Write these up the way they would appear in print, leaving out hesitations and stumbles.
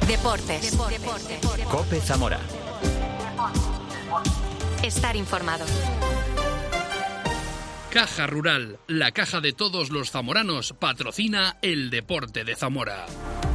Deportes. COPE Zamora. Estar informado. Caja Rural, la caja de todos los zamoranos, patrocina el deporte de Zamora.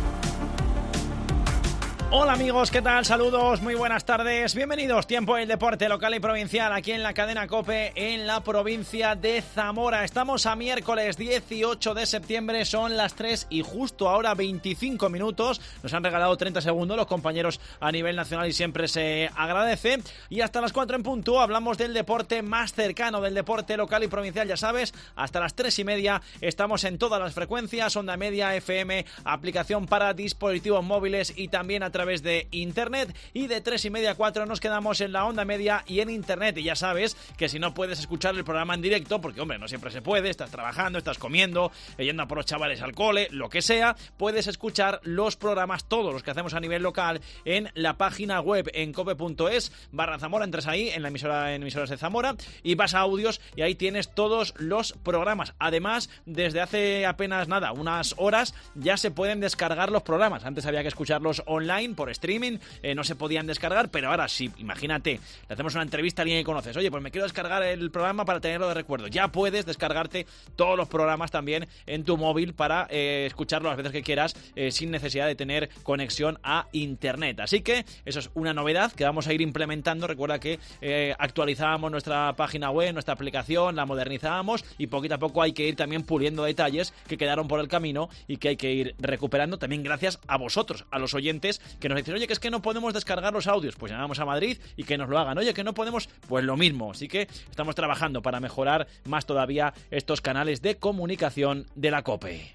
Hola amigos, ¿qué tal? Saludos, muy buenas tardes. Bienvenidos, tiempo del deporte local y provincial aquí en la cadena COPE en la provincia de Zamora. Estamos a miércoles 18 de septiembre, son las 3 y justo ahora 25 minutos. Nos han regalado 30 segundos los compañeros a nivel nacional y siempre se agradece. Y hasta las 4 en punto hablamos del deporte más cercano, del deporte local y provincial, ya sabes. Hasta las 3:30 estamos en todas las frecuencias, onda media, FM, aplicación para dispositivos móviles y también a través de internet, y de 3:30 a 4 nos quedamos en la onda media y en internet. Y ya sabes que si no puedes escuchar el programa en directo, porque hombre, no siempre se puede, estás trabajando, estás comiendo, yendo a por los chavales al cole, lo que sea, puedes escuchar los programas, todos los que hacemos a nivel local, en la página web en cope.es/Zamora. Entras ahí en la emisoras de Zamora y vas a audios y ahí tienes todos los programas. Además, desde hace apenas nada, unas horas, ya se pueden descargar los programas. Antes había que escucharlos online por streaming, no se podían descargar, pero ahora sí, imagínate, le hacemos una entrevista a alguien que conoces, oye, pues me quiero descargar el programa para tenerlo de recuerdo. Ya puedes descargarte todos los programas también en tu móvil para escucharlo las veces que quieras, sin necesidad de tener conexión a internet. Así que eso es una novedad que vamos a ir implementando. Recuerda que actualizábamos nuestra página web, nuestra aplicación, la modernizábamos y poquito a poco hay que ir también puliendo detalles que quedaron por el camino y que hay que ir recuperando también gracias a vosotros, a los oyentes que nos dicen, oye, que es que no podemos descargar los audios, pues llamamos a Madrid y que nos lo hagan. Oye, que no podemos, pues lo mismo. Así que estamos trabajando para mejorar más todavía estos canales de comunicación de la COPE.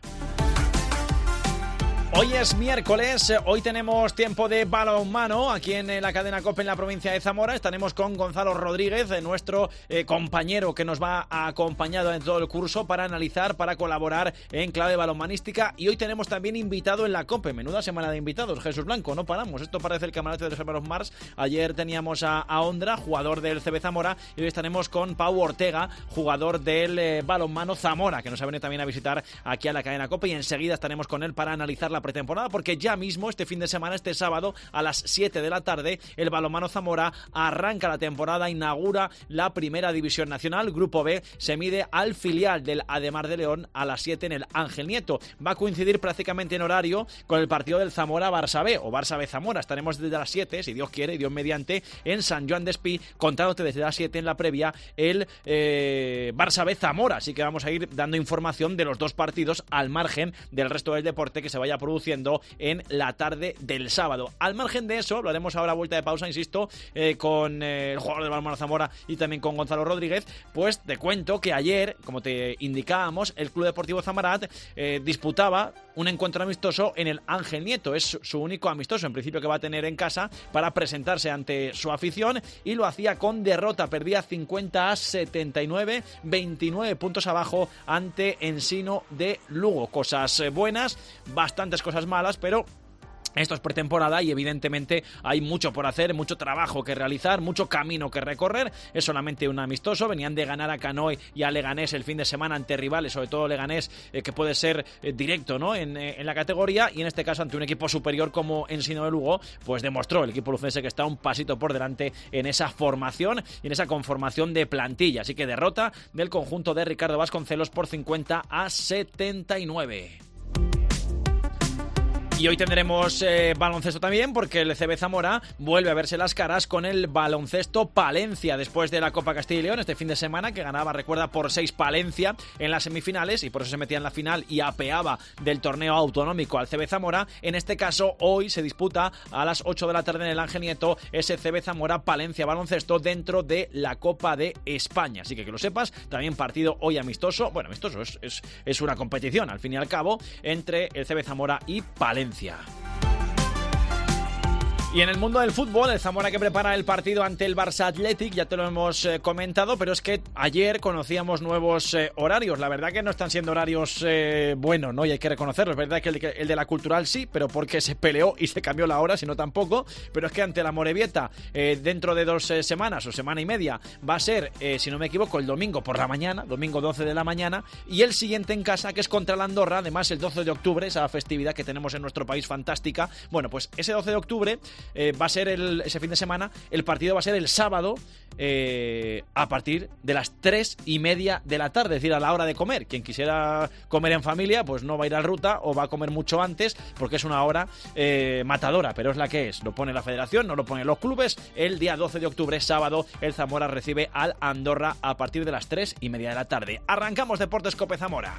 Hoy es miércoles, hoy tenemos tiempo de balonmano aquí en la cadena COPE en la provincia de Zamora. Estaremos con Gonzalo Rodríguez, nuestro compañero que nos va acompañado en todo el curso para analizar, para colaborar en clave balonmanística. Y hoy tenemos también invitado en la COPE, menuda semana de invitados. Jesús Blanco, no paramos, esto parece el camarote de los hermanos Mars. Ayer teníamos a Ondra, jugador del CB Zamora, y hoy estaremos con Pau Ortega, jugador del balonmano Zamora, que nos ha venido también a visitar aquí a la cadena COPE, y enseguida estaremos con él para analizar la pretemporada, porque ya mismo este fin de semana, este sábado a las 7 de la tarde, el balonmano Zamora arranca la temporada, inaugura la primera división nacional. Grupo B se mide al filial del Ademar de León a las 7 en el Ángel Nieto. Va a coincidir prácticamente en horario con el partido del Zamora-Barça B o Barça B Zamora. Estaremos desde las 7, si Dios quiere y Dios mediante, en San Joan d'Espí, contándote desde las 7 en la previa el Barça B Zamora. Así que vamos a ir dando información de los dos partidos al margen del resto del deporte que se vaya produciendo en la tarde del sábado. Al margen de eso, lo haremos ahora a vuelta de pausa, insisto, con el jugador del balonmano Zamora y también con Gonzalo Rodríguez. Pues te cuento que ayer, como te indicábamos, el Club Deportivo Zamarat disputaba un encuentro amistoso en el Ángel Nieto. Es su único amistoso, en principio, que va a tener en casa para presentarse ante su afición, y lo hacía con derrota. Perdía 50-79, 29 puntos abajo ante Ensino de Lugo. Cosas buenas, bastantes cosas malas, pero esto es pretemporada y evidentemente hay mucho por hacer, mucho trabajo que realizar, mucho camino que recorrer. Es solamente un amistoso. Venían de ganar a Canoe y a Leganés el fin de semana ante rivales, sobre todo Leganés, que puede ser directo, ¿no?, en la categoría, y en este caso ante un equipo superior como Ensino de Lugo, pues demostró el equipo lucense que está un pasito por delante en esa formación y en esa conformación de plantilla. Así que derrota del conjunto de Ricardo Vasconcelos por 50-79. Y hoy tendremos baloncesto también, porque el CB Zamora vuelve a verse las caras con el baloncesto Palencia después de la Copa Castilla y León este fin de semana, que ganaba, recuerda, por 6 Palencia en las semifinales, y por eso se metía en la final y apeaba del torneo autonómico al CB Zamora. En este caso, hoy se disputa a las 8 de la tarde en el Ángel Nieto ese CB Zamora Palencia baloncesto dentro de la Copa de España. Así que lo sepas, también partido hoy amistoso. Bueno, amistoso es una competición, al fin y al cabo, entre el CB Zamora y Palencia. Y en el mundo del fútbol, el Zamora que prepara el partido ante el Barça Athletic, ya te lo hemos comentado, pero es que ayer conocíamos nuevos horarios. La verdad que no están siendo horarios buenos, ¿no? Y hay que reconocerlo. Es verdad que el de la Cultural sí, pero porque se peleó y se cambió la hora, si no tampoco. Pero es que ante la Morevieta, dentro de 2 semanas o semana y media, va a ser, si no me equivoco, el domingo por la mañana, domingo 12 de la mañana, y el siguiente en casa, que es contra la Andorra, además el 12 de octubre, esa festividad que tenemos en nuestro país fantástica. Bueno, pues ese 12 de octubre va a ser ese fin de semana, el partido va a ser el sábado a partir de las 3:30 de la tarde, es decir, a la hora de comer. Quien quisiera comer en familia, pues no va a ir a ruta o va a comer mucho antes, porque es una hora matadora, pero es la que es. Lo pone la federación, no lo ponen los clubes. El día 12 de octubre, sábado, el Zamora recibe al Andorra a partir de las 3:30 de la tarde. Arrancamos Deportes Cope Zamora.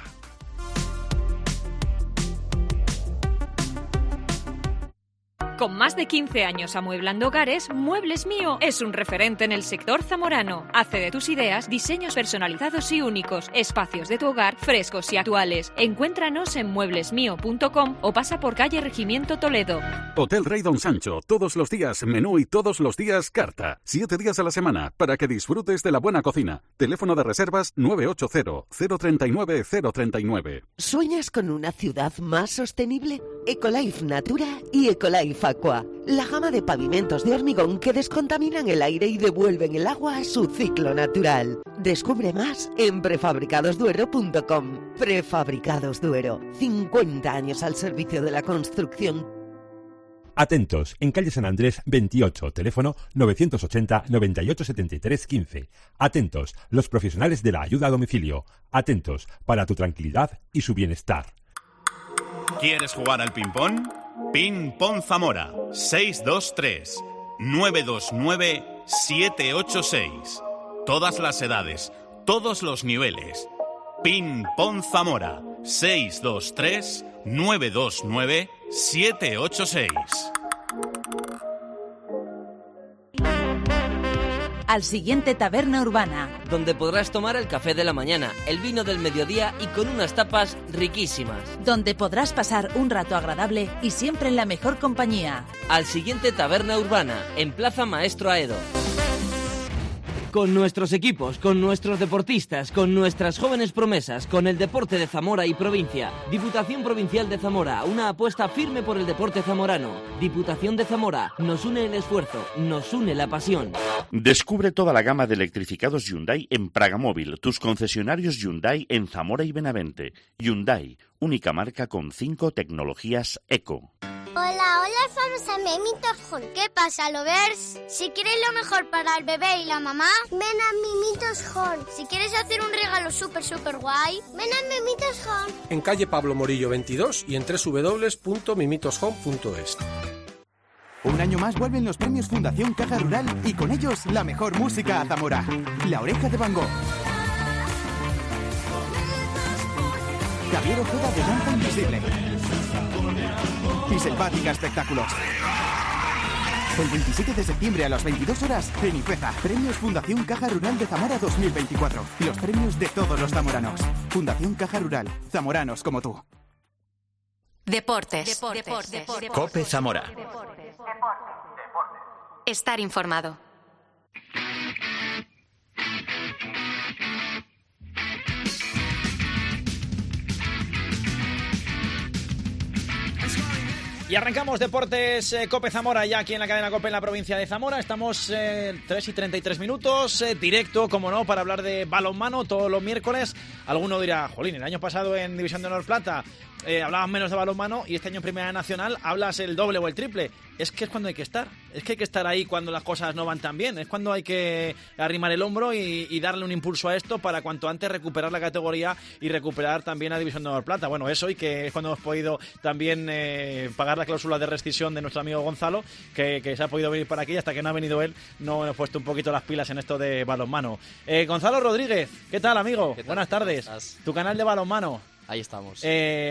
Con más de 15 años amueblando hogares, Muebles Mío es un referente en el sector zamorano. Hace de tus ideas diseños personalizados y únicos, espacios de tu hogar frescos y actuales. Encuéntranos en mueblesmio.com o pasa por calle Regimiento Toledo. Hotel Rey Don Sancho, todos los días menú y todos los días carta. 7 días a la semana para que disfrutes de la buena cocina. Teléfono de reservas 980-039-039. ¿Sueñas con una ciudad más sostenible? Ecolife Natura y Ecolife Aqua, la gama de pavimentos de hormigón que descontaminan el aire y devuelven el agua a su ciclo natural. Descubre más en prefabricadosduero.com. Prefabricados Duero, 50 años al servicio de la construcción. Atentos, en calle San Andrés 28, teléfono 980 98 73 15. Atentos, los profesionales de la ayuda a domicilio. Atentos, para tu tranquilidad y su bienestar. ¿Quieres jugar al ping-pong? Ping-pong Zamora 623 929 786. Todas las edades, todos los niveles. Ping-pong Zamora 623 929 786. Al siguiente Taberna Urbana, donde podrás tomar el café de la mañana, el vino del mediodía y con unas tapas riquísimas. Donde podrás pasar un rato agradable y siempre en la mejor compañía. Al siguiente Taberna Urbana, en Plaza Maestro Aedo. Con nuestros equipos, con nuestros deportistas, con nuestras jóvenes promesas, con el deporte de Zamora y provincia. Diputación Provincial de Zamora, una apuesta firme por el deporte zamorano. Diputación de Zamora, nos une el esfuerzo, nos une la pasión. Descubre toda la gama de electrificados Hyundai en Pragamóvil, tus concesionarios Hyundai en Zamora y Benavente. Hyundai, única marca con 5 tecnologías eco. Hola, somos a Mimitos Home. ¿Qué pasa, lovers? Si quieres lo mejor para el bebé y la mamá, ven a Mimitos Home. Si quieres hacer un regalo súper guay, ven a Mimitos Home. En calle Pablo Morillo 22 y en www.mimitoshome.es. Un año más vuelven los premios Fundación Caja Rural y con ellos la mejor música a Zamora. La Oreja de Van Gogh. Javier Ojeda de Danza Invisible. Y Selvática Espectáculos. El 27 de septiembre a las 22 horas en Ifeza. Premios Fundación Caja Rural de Zamora 2024. Los premios de todos los zamoranos. Fundación Caja Rural. Zamoranos como tú. Deportes. Cope Zamora. Estar informado. Y arrancamos Deportes Cope Zamora ya aquí en la cadena Cope en la provincia de Zamora. Estamos 3:33, directo, como no, para hablar de balonmano todos los miércoles. Alguno dirá, jolín, el año pasado en División de Honor Plata hablabas menos de balonmano y este año en Primera Nacional hablas el doble o el triple. Es que es cuando hay que estar. Es que hay que estar ahí cuando las cosas no van tan bien. Es cuando hay que arrimar el hombro y darle un impulso a esto para cuanto antes recuperar la categoría y recuperar también a División de Honor Plata. Bueno, eso, y que es cuando hemos podido también pagar la cláusula de rescisión de nuestro amigo Gonzalo, que se ha podido venir para aquí y hasta que no ha venido él no hemos puesto un poquito las pilas en esto de balonmano. Gonzalo Rodríguez, ¿qué tal, amigo? ¿Qué tal? Buenas tardes. Tu canal de balonmano. Ahí estamos.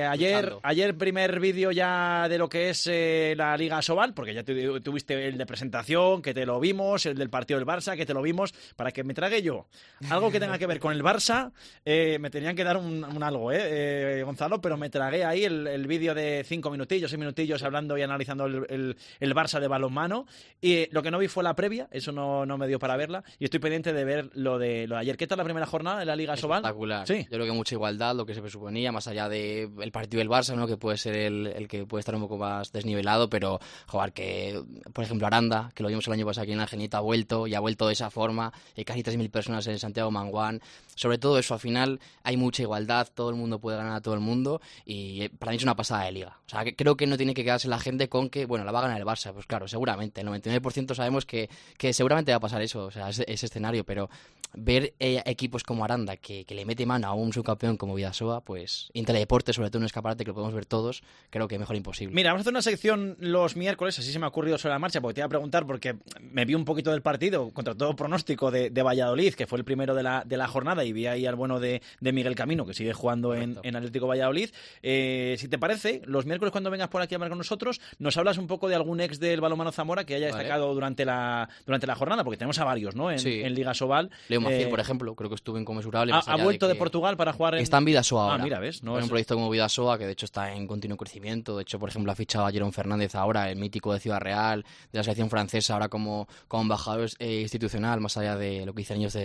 Ayer primer vídeo ya de lo que es la Liga Asobal, porque ya tuviste el de presentación, que te lo vimos, el del partido del Barça, que te lo vimos, para que me trague yo algo que tenga que ver con el Barça. Me tenían que dar un algo, Gonzalo, pero me tragué ahí el vídeo de 5 minutillos, 6 minutillos hablando y analizando el Barça de balonmano, y lo que no vi fue la previa, eso no me dio para verla, y estoy pendiente de ver lo de ayer. ¿Qué tal la primera jornada de la Liga Asobal? Espectacular. Sí. Yo creo que mucha igualdad, lo que se presuponía, más allá del partido del Barça, ¿no? Que puede ser el que puede estar un poco más desnivelado, pero jugar que, por ejemplo, Aranda, que lo vimos el año pasado aquí en la Genita, ha vuelto de esa forma, casi 3.000 personas en Santiago Manguán. Sobre todo eso, al final hay mucha igualdad, todo el mundo puede ganar a todo el mundo, y para mí es una pasada de liga. O sea, que creo que no tiene que quedarse la gente con que, bueno, la va a ganar el Barça. Pues claro, seguramente, el 99% sabemos que seguramente va a pasar eso, o sea, ese escenario, pero ver equipos como Aranda que le mete mano a un subcampeón como Bidasoa, pues Inteledeporte, sobre todo un escaparate que lo podemos ver todos, creo que mejor imposible. Mira, vamos a hacer una sección los miércoles, así se me ha ocurrido sobre la marcha, porque te iba a preguntar, porque me vi un poquito del partido, contra todo pronóstico, de Valladolid, que fue el primero de la jornada, y vi ahí al bueno de Miguel Camino, que sigue jugando en Atlético Valladolid. Si te parece, los miércoles cuando vengas por aquí a hablar con nosotros, nos hablas un poco de algún ex del balonmano Zamora que haya destacado durante la jornada, porque tenemos a varios, ¿no? En Liga Asobal. Leo Maciel, por ejemplo, creo que estuvo inconmensurable. Ha vuelto de Portugal para jugar Está en Bidasoa ahora. Mira, ¿ves? No es un proyecto como Bidasoa, que de hecho está en continuo crecimiento. De hecho, por ejemplo, ha fichado a Jerón Fernández ahora, el mítico de Ciudad Real, de la selección francesa, ahora como embajador institucional, más allá de lo que dicen ellos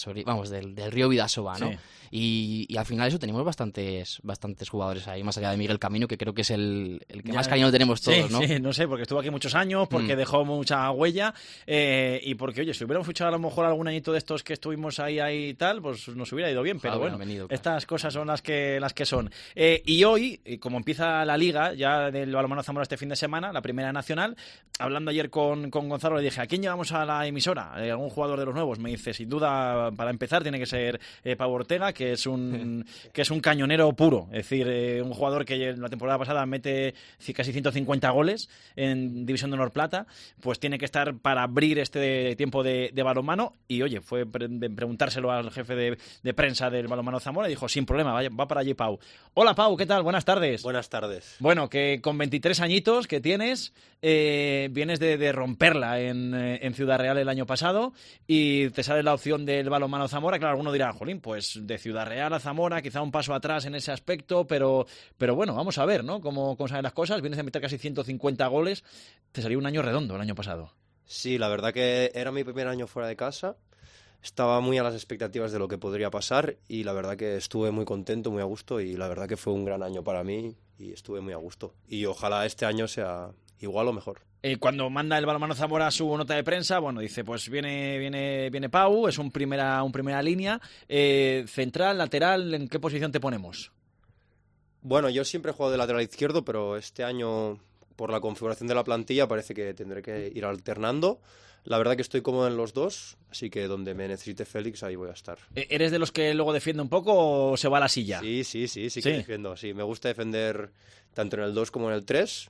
del río Bidasoa, ¿no? Sí. Y al final eso tenemos bastantes jugadores ahí, más allá de Miguel Camino, que creo que es el que más cariño tenemos todos, ¿no? Sí, no sé, porque estuvo aquí muchos años, porque dejó mucha huella, y porque, oye, si hubiéramos fichado a lo mejor algún añito de estos que estuvimos ahí y tal, pues nos hubiera ido bien, pero bueno, estas cosas son las que son. Y hoy, como empieza la Liga ya del balonmano Zamora este fin de semana, la primera nacional, hablando ayer con Gonzalo, le dije, ¿a quién llevamos a la emisora? ¿Algún jugador de los nuevos? Me dice, sin duda, para empezar, tiene que ser Pau Ortega, que es un cañonero puro, es decir, un jugador que en la temporada pasada mete casi 150 goles en División de Honor Plata, pues tiene que estar para abrir este tiempo de balonmano. Y oye, fue preguntárselo al jefe de prensa del balonmano Zamora y dijo, sin problema, va para allí Pau. Hola Pau, ¿qué tal? Buenas tardes. Buenas tardes. Bueno, que con 23 añitos que tienes, vienes de romperla en Ciudad Real el año pasado, y te sale la opción del balonmano Zamora. Claro, alguno dirá, jolín, pues de Ciudad Real a Zamora, quizá un paso atrás en ese aspecto, pero bueno, vamos a ver, ¿no? Cómo salen las cosas. Vienes de meter casi 150 goles, te salió un año redondo el año pasado. Sí, la verdad que era mi primer año fuera de casa. Estaba muy a las expectativas de lo que podría pasar, y la verdad que estuve muy contento, muy a gusto, y la verdad que fue un gran año para mí y estuve muy a gusto. Y ojalá este año sea igual o mejor. Cuando manda el balonmano Zamora su nota de prensa, bueno, dice, pues viene Pau, es un primera línea, central, lateral, ¿en qué posición te ponemos? Bueno, yo siempre he jugado de lateral izquierdo, pero este año, por la configuración de la plantilla, parece que tendré que ir alternando. La verdad que estoy cómodo en los dos, así que donde me necesite Félix, ahí voy a estar. ¿Eres de los que luego defiende un poco o se va a la silla? Sí que defiendo. Sí, me gusta defender tanto en el 2 como en el 3.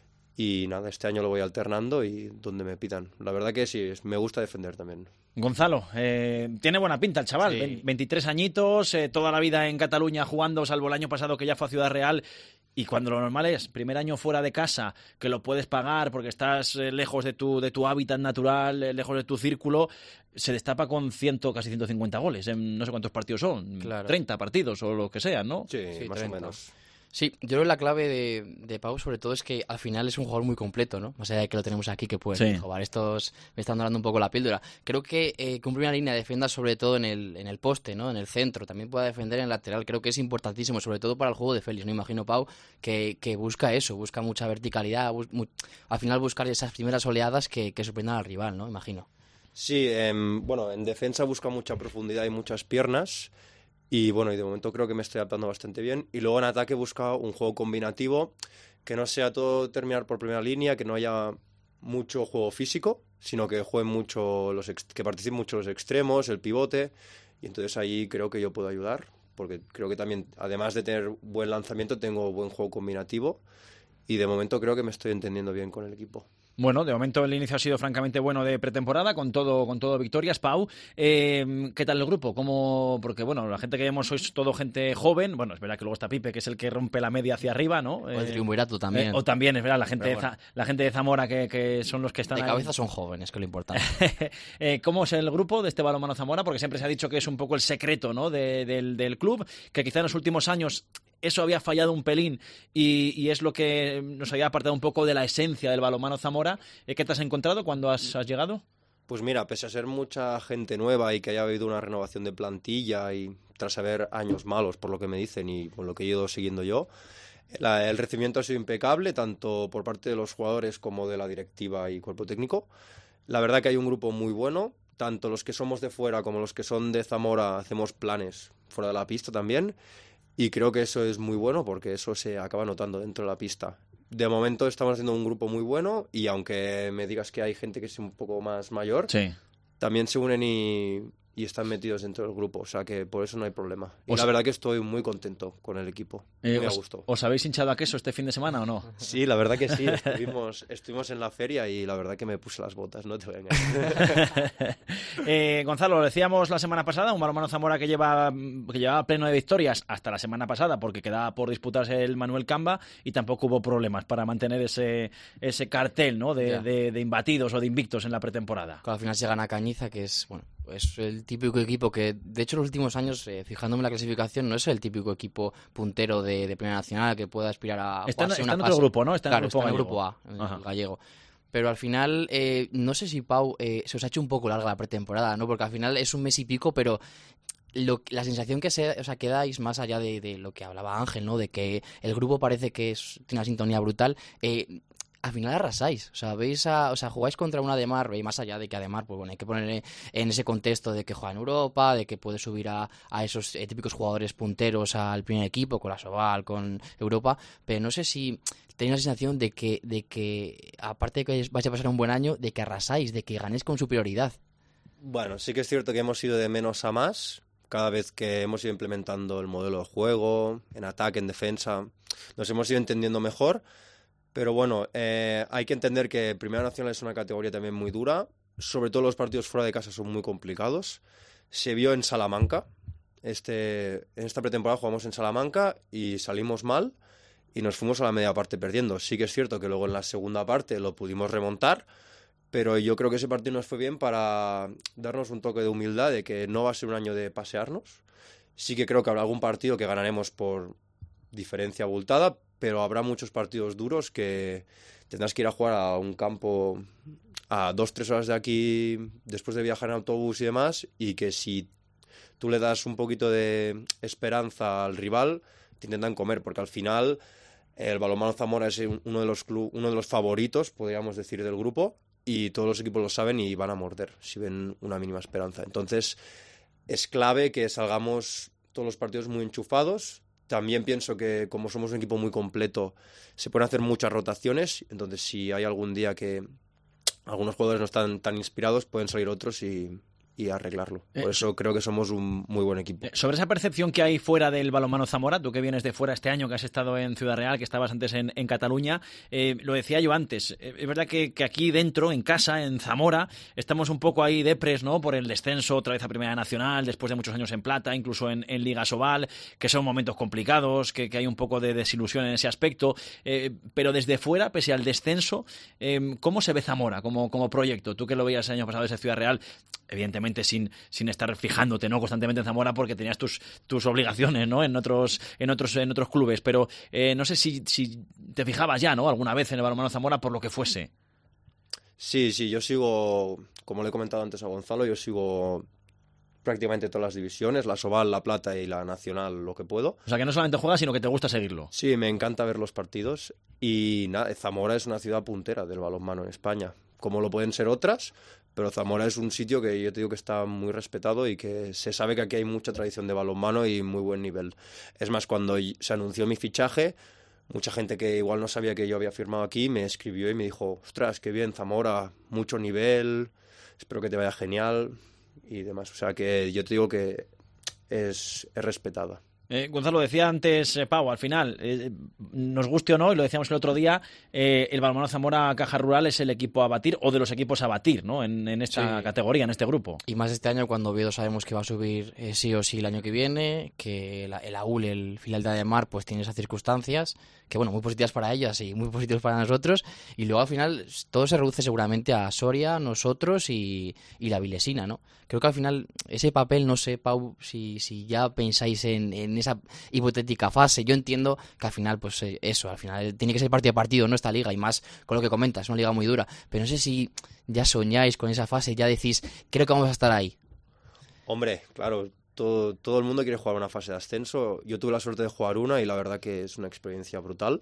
Y nada, este año lo voy alternando y donde me pidan. La verdad que sí, me gusta defender también. Gonzalo, tiene buena pinta el chaval, sí. 23 añitos, toda la vida en Cataluña jugando, salvo el año pasado que ya fue a Ciudad Real. Y cuando lo normal es primer año fuera de casa, que lo puedes pagar porque estás lejos de tu hábitat natural, lejos de tu círculo, se destapa con casi 150 goles. No sé cuántos partidos son, claro. 30 partidos o lo que sea, ¿no? Sí, más 30. O menos. Sí, yo creo que la clave de Pau sobre todo es que al final es un jugador muy completo, ¿no? Más allá de que lo tenemos aquí, que puede jugar. Estos me están dando un poco la píldora. Creo que con primera línea defienda sobre todo en el poste, ¿no? En el centro. También pueda defender en el lateral. Creo que es importantísimo, sobre todo para el juego de Félix, ¿no? Imagino Pau que busca eso, busca mucha verticalidad, al final buscar esas primeras oleadas que sorprendan al rival, ¿no? Imagino. Sí, bueno, en defensa busca mucha profundidad y muchas piernas. Y bueno, y de momento creo que me estoy adaptando bastante bien. Y luego en ataque busca un juego combinativo, que no sea todo terminar por primera línea, que no haya mucho juego físico, sino que jueguen mucho que participen mucho los extremos, el pivote. Y entonces ahí creo que yo puedo ayudar, porque creo que también, además de tener buen lanzamiento, tengo buen juego combinativo. y de momento creo que me estoy entendiendo bien con el equipo. Bueno, de momento el inicio ha sido francamente bueno de pretemporada, con todo victorias. Pau, ¿qué tal el grupo? Porque bueno, la gente que vemos sois todo gente joven. Bueno, es verdad que luego está Pipe, que es el que rompe la media hacia arriba, ¿no? O el Triunvirato también. O también, es verdad, la gente de Zamora, que son los que están de ahí. cabeza son jóvenes, que es lo importante. ¿Cómo es el grupo de este balonmano Zamora? Porque siempre se ha dicho que es un poco el secreto, ¿no?, del club, que quizá en los últimos años eso había fallado un pelín y es lo que nos había apartado un poco de la esencia del balonmano Zamora. ¿Qué te has encontrado cuando has llegado? Pues mira, pese a ser mucha gente nueva y que haya habido una renovación de plantilla y tras haber años malos, por lo que me dicen y por lo que he ido siguiendo yo, el recibimiento ha sido impecable, tanto por parte de los jugadores como de la directiva y cuerpo técnico. La verdad que hay un grupo muy bueno, tanto los que somos de fuera como los que son de Zamora hacemos planes fuera de la pista también. Y creo que eso es muy bueno porque eso se acaba notando dentro de la pista. De momento estamos haciendo un grupo muy bueno y aunque me digas que hay gente que es un poco más mayor, sí, también se unen y están metidos dentro del grupo. O sea que por eso no hay problema. Y la verdad que estoy muy contento con el equipo. Muy a gusto. ¿Os habéis hinchado a queso este fin de semana o no? Sí, la verdad que sí. Estuvimos en la feria y la verdad que me puse las botas, no te voy a engañar. Gonzalo, lo decíamos la semana pasada, un balonmano Zamora que llevaba pleno de victorias hasta la semana pasada porque quedaba por disputarse el Manuel Camba y tampoco hubo problemas para mantener ese cartel, ¿no?, de imbatidos o de invictos en la pretemporada. Al final se gana Cañiza, que es el típico equipo que, de hecho, en los últimos años, fijándome en la clasificación, no es el típico equipo puntero de Primera Nacional que pueda aspirar a jugarse una fase. Está en otro grupo, ¿no? Está en el grupo A, el gallego. Pero al final, no sé si, Pau, se os ha hecho un poco larga la pretemporada, ¿no? Porque al final es un mes y pico, pero la sensación que que dais, más allá de lo que hablaba Ángel, ¿no?, de que el grupo parece que tiene una sintonía brutal, al final arrasáis, jugáis contra un Ademar, y más allá de que Ademar, pues bueno, hay que poner en ese contexto de que juega en Europa, de que puede subir a esos típicos jugadores punteros al primer equipo, con la Soval, con Europa, pero no sé si tenéis la sensación de que aparte de que vais a pasar un buen año, de que arrasáis, de que ganéis con superioridad. Bueno, sí que es cierto que hemos ido de menos a más, cada vez que hemos ido implementando el modelo de juego, en ataque, en defensa, nos hemos ido entendiendo mejor. Pero bueno, hay que entender que Primera Nacional es una categoría también muy dura. Sobre todo los partidos fuera de casa son muy complicados. Se vio en Salamanca. En esta pretemporada jugamos en Salamanca y salimos mal y nos fuimos a la media parte perdiendo. Sí que es cierto que luego en la segunda parte lo pudimos remontar, pero yo creo que ese partido nos fue bien para darnos un toque de humildad de que no va a ser un año de pasearnos. Sí que creo que habrá algún partido que ganaremos por diferencia abultada, pero habrá muchos partidos duros que tendrás que ir a jugar a un campo a 2-3 horas de aquí después de viajar en autobús y demás, y que si tú le das un poquito de esperanza al rival, te intentan comer, porque al final el balonmano Zamora es uno de los favoritos, podríamos decir, del grupo, y todos los equipos lo saben y van a morder si ven una mínima esperanza. Entonces es clave que salgamos todos los partidos muy enchufados. También pienso que como somos un equipo muy completo, se pueden hacer muchas rotaciones. Entonces, si hay algún día que algunos jugadores no están tan inspirados, pueden salir otros y arreglarlo. Por eso creo que somos un muy buen equipo. Sobre esa percepción que hay fuera del balonmano Zamora, tú que vienes de fuera este año, que has estado en Ciudad Real, que estabas antes en Cataluña, lo decía yo antes, es verdad que aquí dentro, en casa, en Zamora, estamos un poco ahí depres, ¿no?, por el descenso otra vez a Primera Nacional, después de muchos años en plata, incluso en Liga Sobal, que son momentos complicados, que hay un poco de desilusión en ese aspecto, pero desde fuera, pese al descenso, ¿cómo se ve Zamora como proyecto? Tú que lo veías el año pasado desde Ciudad Real, evidentemente sin estar fijándote, ¿no?, constantemente en Zamora, porque tenías tus obligaciones, ¿no?, en otros clubes, pero no sé si te fijabas ya, ¿no?, alguna vez en el balonmano Zamora por lo que fuese. Sí, yo sigo, como le he comentado antes a Gonzalo, yo sigo prácticamente todas las divisiones, la Sobal, la Plata y la Nacional, lo que puedo. O sea, que no solamente juegas, sino que te gusta seguirlo. Sí, me encanta ver los partidos y nada, Zamora es una ciudad puntera del balonmano en España, como lo pueden ser otras, pero Zamora es un sitio que yo te digo que está muy respetado y que se sabe que aquí hay mucha tradición de balonmano y muy buen nivel. Es más, cuando se anunció mi fichaje, mucha gente que igual no sabía que yo había firmado aquí me escribió y me dijo: ostras, qué bien, Zamora, mucho nivel, espero que te vaya genial y demás. O sea que yo te digo que es respetada. Gonzalo, decía antes Pau, al final, nos guste o no, y lo decíamos el otro día, el Balonmano Zamora Caja Rural es el equipo a batir, o de los equipos a batir, ¿no? En esta categoría, en este grupo. Y más este año, cuando Oviedo sabemos que va a subir sí o sí el año que viene, que el AUL, el filial de Ademar, pues tiene esas circunstancias, que bueno, muy positivas para ellas y muy positivas para nosotros, y luego al final todo se reduce seguramente a Soria, nosotros y la Vilesina, ¿no? Creo que al final ese papel, no sé, Pau, si ya pensáis en esa hipotética fase. Yo entiendo que al final, pues eso, al final tiene que ser partido a partido, ¿no? Esta liga, y más con lo que comentas, es una liga muy dura. Pero no sé si ya soñáis con esa fase, ya decís, creo que vamos a estar ahí. Hombre, claro, todo el mundo quiere jugar una fase de ascenso. Yo tuve la suerte de jugar una y la verdad que es una experiencia brutal.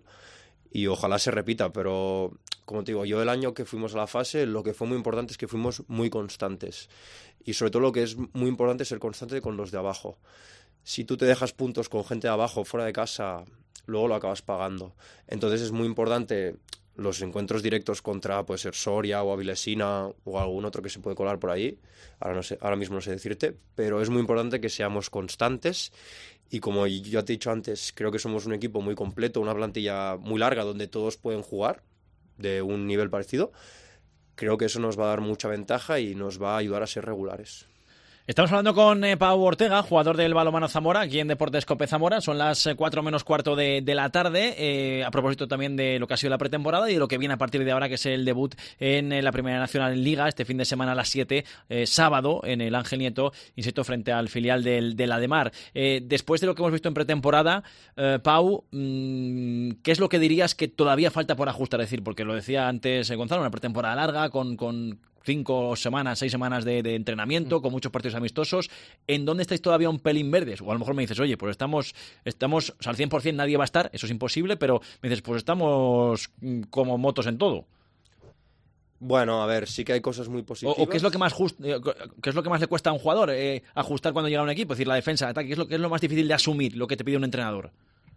Y ojalá se repita, pero como te digo, yo el año que fuimos a la fase, lo que fue muy importante es que fuimos muy constantes. Y sobre todo lo que es muy importante es ser constante con los de abajo. Si tú te dejas puntos con gente de abajo, fuera de casa, luego lo acabas pagando. Entonces es muy importante los encuentros directos contra, puede ser Soria o Avilesina o algún otro que se puede colar por ahí. Ahora no sé, ahora mismo no sé decirte, pero es muy importante que seamos constantes. Y como ya te he dicho antes, creo que somos un equipo muy completo, una plantilla muy larga donde todos pueden jugar de un nivel parecido. Creo que eso nos va a dar mucha ventaja y nos va a ayudar a ser regulares. Estamos hablando con Pau Ortega, jugador del Balonmano Zamora, aquí en Deportes Cope Zamora. Son las 4 menos cuarto de la tarde, a propósito también de lo que ha sido la pretemporada y de lo que viene a partir de ahora, que es el debut en la Primera Nacional Liga, este fin de semana a las 7, sábado, en el Ángel Nieto, insisto, frente al filial del Ademar. Después de lo que hemos visto en pretemporada, Pau, ¿qué es lo que dirías que todavía falta por ajustar? Es decir, porque lo decía antes Gonzalo, una pretemporada larga con 5 semanas, 6 semanas de entrenamiento, con muchos partidos amistosos. ¿En dónde estáis todavía un pelín verdes? O a lo mejor me dices, oye, pues estamos o sea, al 100% nadie va a estar, eso es imposible, pero me dices, pues estamos como motos en todo. Bueno, a ver, sí que hay cosas muy positivas. ¿O qué es lo que más qué es lo que más le cuesta a un jugador ajustar cuando llega a un equipo? Es decir, la defensa, el ataque, ¿qué es lo más difícil de asumir, lo que te pide un entrenador?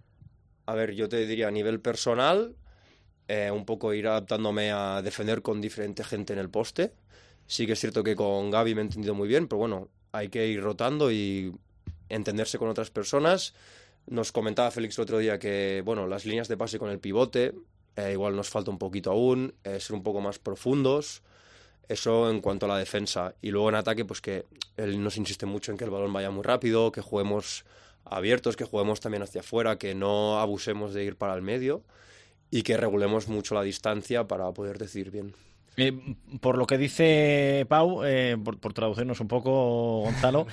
A ver, yo te diría a nivel personal, un poco ir adaptándome a defender con diferente gente en el poste. Sí que es cierto que con Gaby me he entendido muy bien, pero bueno, hay que ir rotando y entenderse con otras personas. Nos comentaba Félix el otro día que, bueno, las líneas de pase con el pivote, igual nos falta un poquito aún, ser un poco más profundos. Eso en cuanto a la defensa. Y luego en ataque, pues que él nos insiste mucho en que el balón vaya muy rápido, que juguemos abiertos, que juguemos también hacia afuera, que no abusemos de ir para el medio y que regulemos mucho la distancia para poder decidir bien. Por lo que dice Pau, por traducirnos un poco, Gonzalo,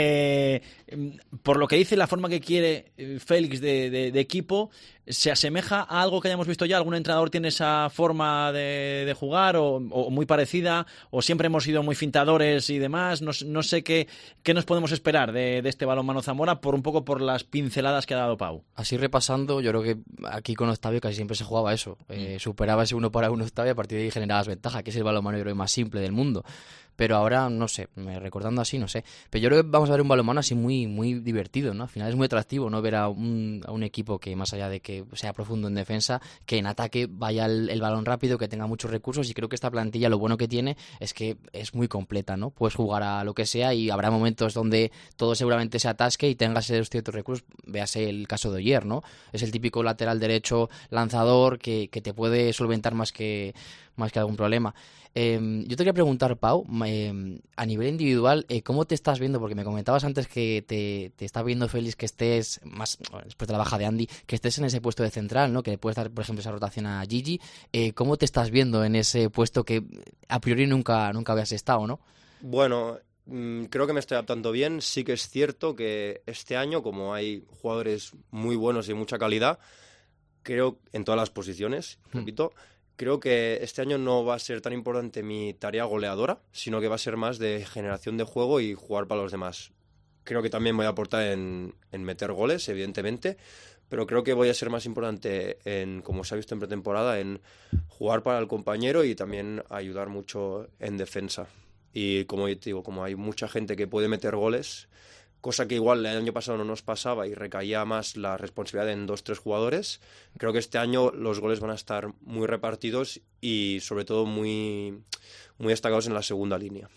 por lo que dice la forma que quiere Félix de equipo, ¿se asemeja a algo que hayamos visto ya? ¿Algún entrenador tiene esa forma de jugar o muy parecida? ¿O siempre hemos sido muy fintadores y demás? No sé qué nos podemos esperar de este Balonmano Zamora un poco por las pinceladas que ha dado Pau. Así repasando, yo creo que aquí con Octavio casi siempre se jugaba eso. Superaba ese 1 para 1 Octavio y a partir de ahí generabas ventaja, que es el balonmano más simple del mundo. Pero ahora, no sé, recordando así, no sé. Pero yo creo que vamos a ver un balonmano así muy, muy divertido, ¿no? Al final es muy atractivo, ¿no? Ver a un equipo que, más allá de que sea profundo en defensa, que en ataque vaya el balón rápido, que tenga muchos recursos. Y creo que esta plantilla lo bueno que tiene es que es muy completa, ¿no? Puedes jugar a lo que sea y habrá momentos donde todo seguramente se atasque y tengas ciertos recursos. Véase el caso de Oyer, ¿no? Es el típico lateral derecho lanzador que te puede solventar más que algún problema. Yo te quería preguntar, Pau, a nivel individual, ¿cómo te estás viendo? Porque me comentabas antes que te está viendo Félix que estés, más después de la baja de Andy, que estés en ese puesto de central, ¿no? Que le puedes dar, por ejemplo, esa rotación a Gigi. ¿Cómo te estás viendo en ese puesto que a priori nunca habías estado, ¿no? Bueno, creo que me estoy adaptando bien. Sí que es cierto que este año, como hay jugadores muy buenos y de mucha calidad, creo en todas las posiciones, repito, creo que este año no va a ser tan importante mi tarea goleadora, sino que va a ser más de generación de juego y jugar para los demás. Creo que también voy a aportar en meter goles, evidentemente, pero creo que voy a ser más importante en, como se ha visto en pretemporada, en jugar para el compañero y también ayudar mucho en defensa. Y como te digo, como hay mucha gente que puede meter goles, cosa que igual el año pasado no nos pasaba y recaía más la responsabilidad en 2-3 jugadores. Creo que este año los goles van a estar muy repartidos y sobre todo muy, muy destacados en la segunda línea.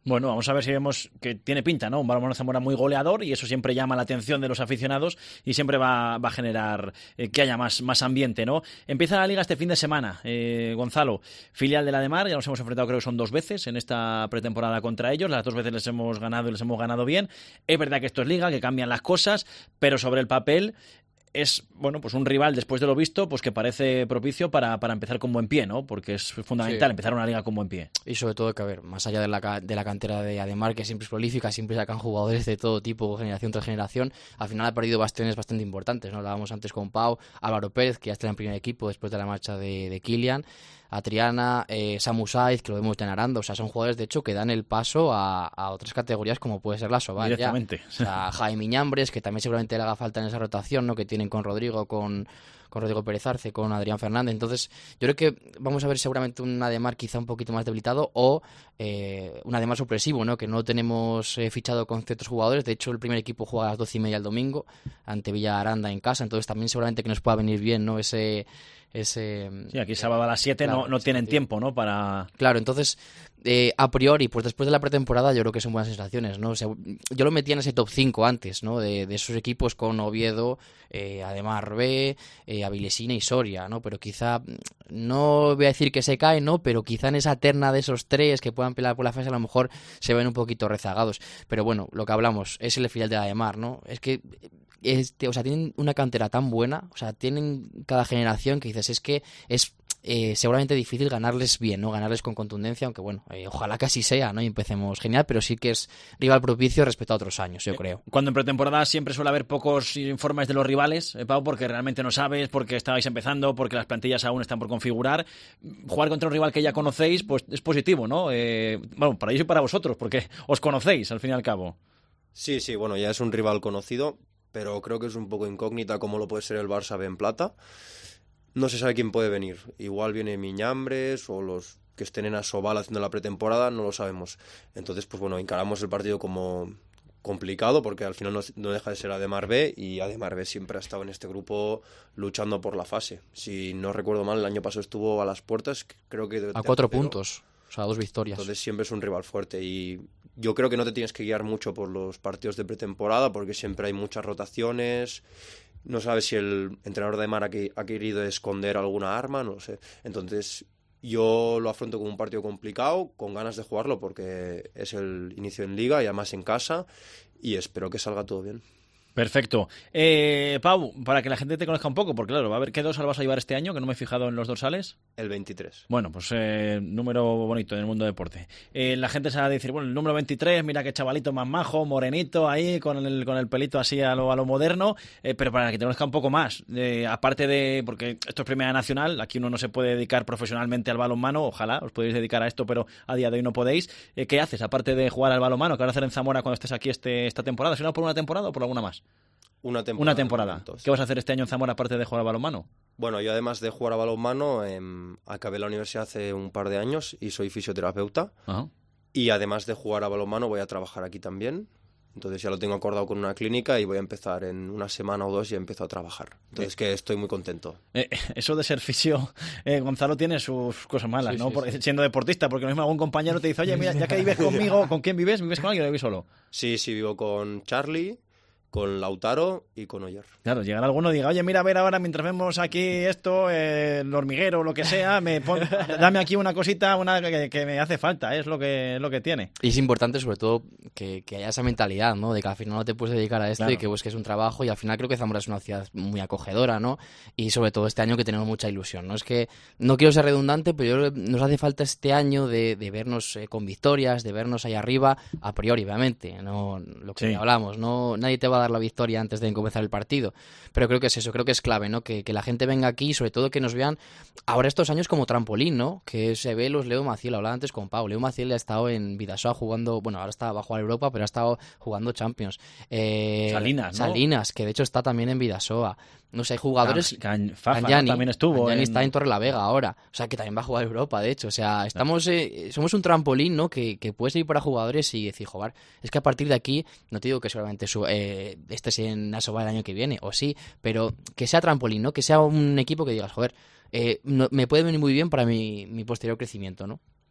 Bueno, vamos a ver si vemos que tiene pinta, ¿no? Un Balonmano Zamora muy goleador y eso siempre llama la atención de los aficionados y siempre va a generar que haya más ambiente, ¿no? Empieza la Liga este fin de semana. Gonzalo, filial de la Ademar, ya nos hemos enfrentado creo que son 2 veces en esta pretemporada contra ellos. Las 2 veces les hemos ganado y les hemos ganado bien. Es verdad que esto es Liga, que cambian las cosas, pero sobre el papel es, bueno, pues un rival, después de lo visto, pues que parece propicio para empezar con buen pie, ¿no? Porque es fundamental empezar una liga con buen pie. Y sobre todo que, a ver, más allá de la cantera de Ademar, que siempre es prolífica, siempre sacan jugadores de todo tipo, generación tras generación, al final ha perdido bastiones bastante importantes, ¿no? Hablábamos antes con Pau, Álvaro Pérez, que ya está en el primer equipo después de la marcha de Kilian, a Triana, Samu Saiz, que lo vemos en Aranda, o sea, son jugadores de hecho que dan el paso a otras categorías como puede ser la Sobal. Directamente. O sea, Jaime Iñambres, que también seguramente le haga falta en esa rotación, ¿no? Que tienen con Rodrigo, con Rodrigo Pérez Arce, con Adrián Fernández. Entonces, yo creo que vamos a ver seguramente un Ademar quizá un poquito más debilitado o un Ademar sorpresivo, ¿no? Que no tenemos fichado con ciertos jugadores. De hecho, el primer equipo juega a las 12:30 el domingo ante Villa Aranda en casa, entonces también seguramente que nos pueda venir bien, ¿no? Sí, aquí sábado a las 7 claro, no tienen tiempo, ¿no? Para... Claro, entonces, a priori, pues después de la pretemporada yo creo que son buenas sensaciones, ¿no? O sea, yo lo metía en ese top 5 antes, ¿no? De esos equipos con Oviedo, Ademar B, Avilesina y Soria, ¿no? Pero quizá, no voy a decir que se cae, ¿no? Pero quizá en esa terna de esos 3 que puedan pelear por la fase a lo mejor se ven un poquito rezagados. Pero bueno, lo que hablamos es el filial de Ademar, ¿no? Es que... o sea, tienen una cantera tan buena, o sea, tienen cada generación que dices, es que es seguramente difícil ganarles bien, ¿no? Ganarles con contundencia, aunque bueno, ojalá que así sea, ¿no? Y empecemos genial, pero sí que es rival propicio respecto a otros años, yo creo. Cuando en pretemporada siempre suele haber pocos informes de los rivales, Pau, porque realmente no sabes, porque estabais empezando, porque las plantillas aún están por configurar. Jugar contra un rival que ya conocéis, pues es positivo, ¿no? Bueno, para ellos y para vosotros, porque os conocéis, al fin y al cabo. Sí, bueno, ya es un rival conocido, pero creo que es un poco incógnita como lo puede ser el Barça B en plata. No se sabe quién puede venir. Igual viene Miñambres o los que estén en Asobal haciendo la pretemporada, no lo sabemos. Entonces, pues bueno, encaramos el partido como complicado porque al final no deja de ser Ademar B y Ademar B siempre ha estado en este grupo luchando por la fase. Si no recuerdo mal, el año pasado estuvo a las puertas, creo que... A 4 puntos, o sea, 2 victorias. Entonces siempre es un rival fuerte y yo creo que no te tienes que guiar mucho por los partidos de pretemporada porque siempre hay muchas rotaciones. No sabes si el entrenador de Ademar ha querido esconder alguna arma, no sé. Entonces yo lo afronto como un partido complicado, con ganas de jugarlo porque es el inicio en Liga y además en casa y espero que salga todo bien. Perfecto. Pau, para que la gente te conozca un poco, porque claro, va a ver qué dorsal vas a llevar este año, que no me he fijado en los dorsales. El 23. Bueno, pues número bonito en el mundo del deporte. La gente se va a decir, bueno, el número 23, mira qué chavalito más majo, morenito ahí, con el pelito así a lo moderno, pero para que te conozca un poco más, aparte de, porque esto es Primera Nacional, aquí uno no se puede dedicar profesionalmente al balonmano, ojalá os podéis dedicar a esto, pero a día de hoy no podéis. ¿Qué haces, aparte de jugar al balonmano? ¿Qué vas a hacer en Zamora cuando estés aquí esta temporada? ¿Será por una temporada o por alguna más? Una temporada. ¿Qué vas a hacer este año en Zamora aparte de jugar a balonmano? Bueno, yo además de jugar a balonmano, acabé la universidad hace un par de años y soy fisioterapeuta. Ajá. Y además de jugar a balonmano voy a trabajar aquí también. Entonces ya lo tengo acordado con una clínica y voy a empezar en una semana o 2 y empiezo a trabajar. Entonces que estoy muy contento. Eso de ser fisio, Gonzalo, tiene sus cosas malas, sí, ¿no? Sí. Siendo deportista, porque lo mismo algún compañero te dice, oye, mira, ya que vives conmigo, ¿con quién vives? ¿Vives con alguien o vives solo? Sí, vivo con Charlie, con Lautaro y con Oyer. Claro, llegará alguno y diga, oye, mira, a ver ahora, mientras vemos aquí esto, el hormiguero o lo que sea, dame aquí una cosita, que me hace falta, es lo que tiene. Y es importante, sobre todo, que haya esa mentalidad, ¿no? De que al final no te puedes dedicar a esto, claro, y que busques un trabajo, y al final creo que Zamora es una ciudad muy acogedora, ¿no? Y sobre todo este año que tenemos mucha ilusión, ¿no? Es que, no quiero ser redundante, pero nos hace falta este año de vernos con victorias, de vernos ahí arriba, a priori, obviamente, no lo que hablamos, no, nadie te va a dar la victoria antes de comenzar el partido, pero creo que es eso, creo que es clave, ¿no? Que la gente venga aquí y sobre todo que nos vean ahora estos años como trampolín, ¿no? Que se ve los Leo Maciel, hablaba antes con Pau, Leo Maciel ha estado en Vidasoa jugando, bueno, ahora va a jugar Europa, pero ha estado jugando Champions. Salinas, ¿no? Salinas, que de hecho está también en Vidasoa. No sé, hay jugadores... Canjani también estuvo. Canjani está en Torrelavega ahora, o sea, que también va a jugar Europa, de hecho, o sea, estamos somos un trampolín, ¿no? Que puede servir para jugadores y decir, joder, es que a partir de aquí, no te digo que solamente estés en Asobal el año que viene, o sí, pero que sea trampolín, ¿no? Que sea un equipo que digas, joder, me puede venir muy bien para mi posterior crecimiento, ¿no?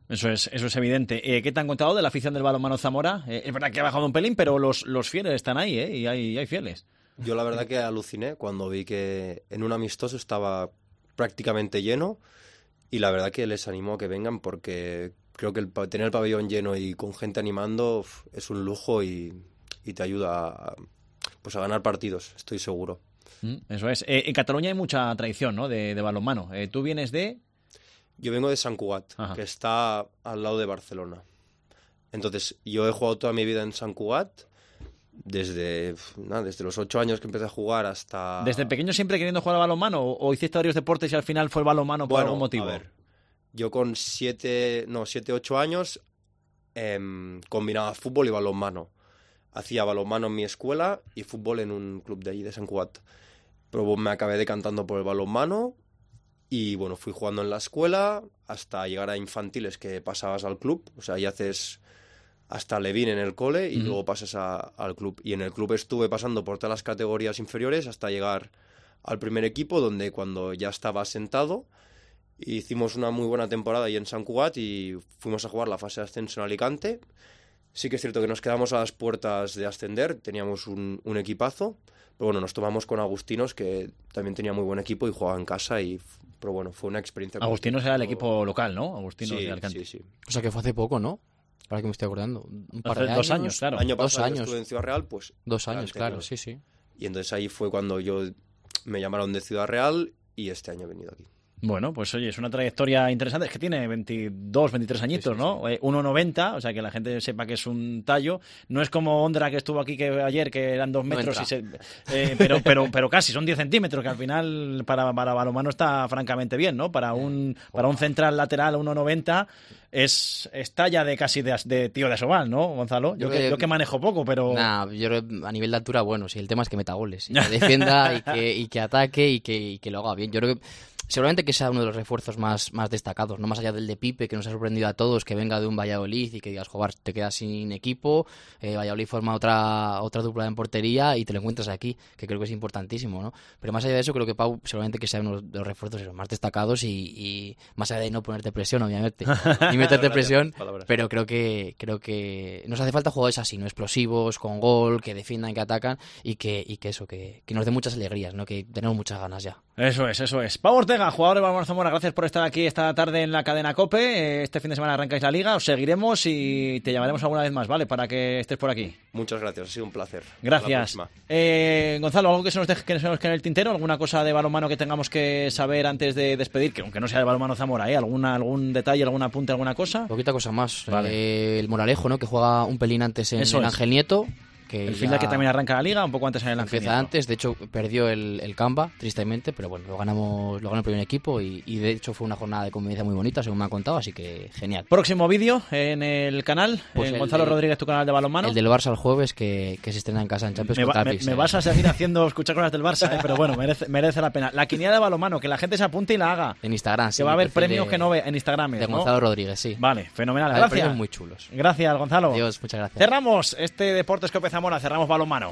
Eso es evidente. ¿Qué te han contado de la afición del balonmano Zamora? Es verdad que ha bajado un pelín, pero los fieles están ahí, y hay fieles. Yo la verdad que aluciné cuando vi que en un amistoso estaba prácticamente lleno y la verdad que les animo a que vengan porque creo que tener el pabellón lleno y con gente animando es un lujo y te ayuda a ganar partidos, estoy seguro. Eso es. En Cataluña hay mucha tradición, ¿no?, de balonmano. ¿Tú vienes de...? Yo vengo de Sant Cugat, que está al lado de Barcelona. Entonces, yo he jugado toda mi vida en Sant Cugat, desde los 8 años que empecé a jugar hasta... ¿Desde pequeño siempre queriendo jugar al balonmano o hiciste varios deportes y al final fue el balonmano por algún motivo? A ver, yo con 7, 8 años combinaba fútbol y balonmano. Hacía balonmano en mi escuela y fútbol en un club de allí, de Sant Cugat. Pero me acabé decantando por el balonmano. Y bueno, fui jugando en la escuela hasta llegar a infantiles, que pasabas al club. O sea, y haces hasta Levín en el cole y luego pasas al club. Y en el club estuve pasando por todas las categorías inferiores hasta llegar al primer equipo, donde cuando ya estaba asentado, hicimos una muy buena temporada ahí en Sant Cugat y fuimos a jugar la fase de ascenso en Alicante. Sí que es cierto que nos quedamos a las puertas de ascender, teníamos un equipazo, pero bueno, nos tomamos con Agustinos, que también tenía muy buen equipo y jugaba en casa pero bueno, fue una experiencia. Agustinos era el equipo local, ¿no? Agustinos de Alicante. Sí. O sea que fue hace poco, ¿no? Ahora que me estoy acordando. Un par de 2 años, claro. El año pasado estuve en Ciudad Real, pues... 2 años, claro, sí. Y entonces ahí fue cuando me llamaron de Ciudad Real y este año he venido aquí. Bueno, pues oye, es una trayectoria interesante. Es que tiene 22, 23 añitos, sí. ¿No? 1,90, o sea, que la gente sepa que es un tallo. No es como Ondra, que estuvo aquí ayer, que eran 2 metros, pero casi, son 10 centímetros, que al final para balonmano está francamente bien, ¿no? Para un central lateral 1,90 es talla de casi de tío de Asobal, ¿no, Gonzalo? Yo que manejo poco, pero... Yo a nivel de altura, bueno, sí, el tema es que meta goles, y que defienda y que ataque y que lo haga bien. Yo creo que seguramente que sea uno de los refuerzos más destacados, no más allá del de Pipe, que nos ha sorprendido a todos, que venga de un Valladolid y que digas, joder, te quedas sin equipo, Valladolid forma otra dupla en portería y te lo encuentras aquí, que creo que es importantísimo, ¿no? Pero más allá de eso, creo que Pau seguramente que sea uno de los refuerzos más destacados y más allá de no ponerte presión, obviamente, ni meterte presión, pero creo que nos hace falta jugadores así, ¿no? Explosivos, con gol, que defiendan, que atacan y que nos dé muchas alegrías, ¿no? Que tenemos muchas ganas ya. Eso es. Pau Ortega, jugador de balonmano Zamora, gracias por estar aquí esta tarde en la cadena COPE. Este fin de semana arrancáis la liga, os seguiremos y te llamaremos alguna vez más, ¿vale? Para que estés por aquí. Muchas gracias, ha sido un placer. Gracias. Gonzalo, ¿algo que se nos quede en el tintero? ¿Alguna cosa de balonmano que tengamos que saber antes de despedir? Que aunque no sea de balonmano Zamora, ¿algún detalle, algún apunte, alguna cosa? Poquita cosa más. Vale. El Moralejo, ¿no? Que juega un pelín antes en Ángel Nieto. El final que también arranca la liga, un poco antes en el Ángel Empieza antes, de hecho perdió el Camba, tristemente, pero bueno, lo ganó el primer equipo y de hecho fue una jornada de convivencia muy bonita, según me han contado, así que genial. Próximo vídeo en el canal, pues en Gonzalo Rodríguez, tu canal de balonmano. El del Barça el jueves, que se estrena en casa en Champions contra Pix. Me vas a seguir haciendo escuchar cosas del Barça, pero bueno, merece la pena. La quiniela de balonmano, que la gente se apunte y la haga. En Instagram, sí. Que va a haber premios que no ve en Instagram. De Gonzalo Rodríguez, sí. Vale, fenomenal. Gracias. Premios muy chulos. Gracias, Gonzalo. Adiós, muchas gracias. Cerramos este Deportes COPE Zamora, cerramos balonmano.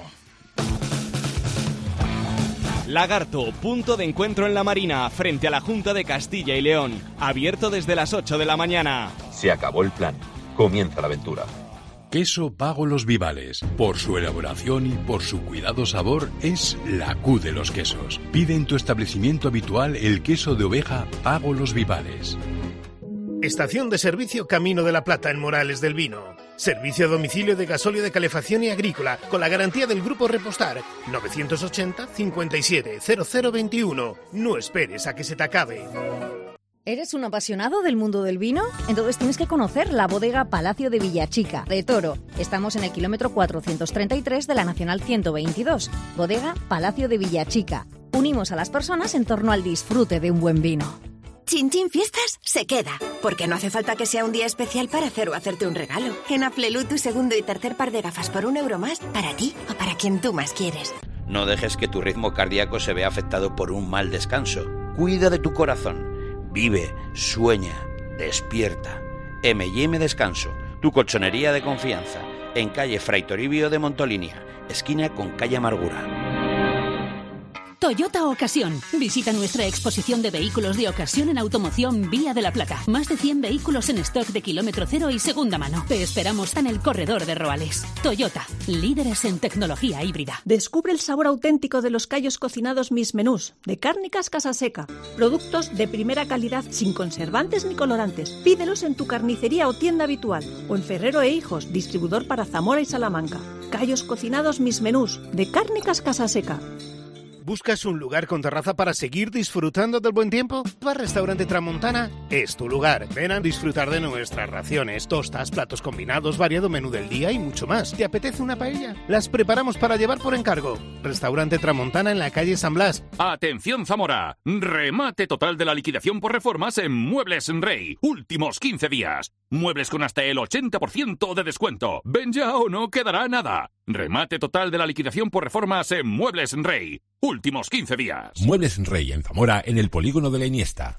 Lagarto, punto de encuentro en la Marina, frente a la Junta de Castilla y León. Abierto desde las 8 de la mañana. Se acabó el plan. Comienza la aventura. Queso Pago Los Vivales. Por su elaboración y por su cuidado sabor, es la Q de los quesos. Pide en tu establecimiento habitual el queso de oveja Pago Los Vivales. Estación de servicio Camino de la Plata en Morales del Vino. Servicio a domicilio de gasóleo de calefacción y agrícola con la garantía del Grupo Repostar. 980 57 0021. No esperes a que se te acabe. ¿Eres un apasionado del mundo del vino? Entonces tienes que conocer la bodega Palacio de Villachica, de Toro. Estamos en el kilómetro 433 de la Nacional 122. Bodega Palacio de Villachica. Unimos a las personas en torno al disfrute de un buen vino. Chin Chin Fiestas se queda, porque no hace falta que sea un día especial para hacer o hacerte un regalo. En Aflelu, tu segundo y tercer par de gafas por €1 más, para ti o para quien tú más quieres. No dejes que tu ritmo cardíaco se vea afectado por un mal descanso. Cuida de tu corazón. Vive, sueña, despierta. M&M Descanso, tu colchonería de confianza. En calle Fray Toribio de Montolinia, esquina con calle Amargura. Toyota Ocasión. Visita nuestra exposición de vehículos de ocasión en automoción Vía de la Plata. Más de 100 vehículos en stock de kilómetro cero y segunda mano. Te esperamos en el corredor de Roales. Toyota, líderes en tecnología híbrida. Descubre el sabor auténtico de los callos cocinados Mis Menús, de Cárnicas Casaseca. Productos de primera calidad sin conservantes ni colorantes. Pídelos en tu carnicería o tienda habitual. O en Ferrero e Hijos, distribuidor para Zamora y Salamanca. Callos cocinados Mis Menús, de Cárnicas Casaseca. ¿Buscas un lugar con terraza para seguir disfrutando del buen tiempo? Bar Restaurante Tramontana es tu lugar. Ven a disfrutar de nuestras raciones, tostas, platos combinados, variado menú del día y mucho más. ¿Te apetece una paella? Las preparamos para llevar por encargo. Restaurante Tramontana en la calle San Blas. Atención Zamora, remate total de la liquidación por reformas en Muebles Rey. Últimos 15 días. Muebles con hasta el 80% de descuento. Ven ya o no quedará nada. Remate total de la liquidación por reformas en Muebles Rey. Últimos 15 días. Muebles Rey en Zamora, en el polígono de la Iniesta.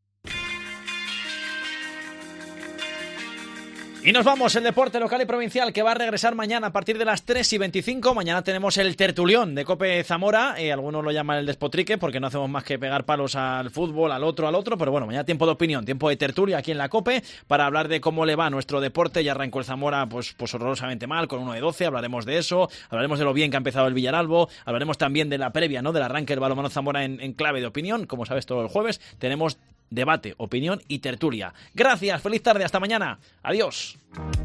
Y nos vamos, el deporte local y provincial que va a regresar mañana a partir de las 3:25. Mañana tenemos el tertulión de COPE Zamora. Algunos lo llaman el despotrique porque no hacemos más que pegar palos al fútbol, al otro. Pero bueno, mañana tiempo de opinión, tiempo de tertulia aquí en la COPE para hablar de cómo le va a nuestro deporte. Ya arrancó el Zamora pues horrorosamente mal, con 1 de 12. Hablaremos de eso, hablaremos de lo bien que ha empezado el Villaralbo. Hablaremos también de la previa, ¿no?, del arranque del balonmano Zamora en clave de opinión. Como sabes, todo el jueves tenemos debate, opinión y tertulia. Gracias, feliz tarde, hasta mañana. Adiós.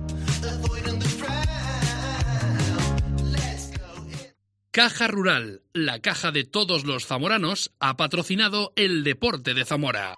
Caja Rural, la caja de todos los zamoranos, ha patrocinado el deporte de Zamora.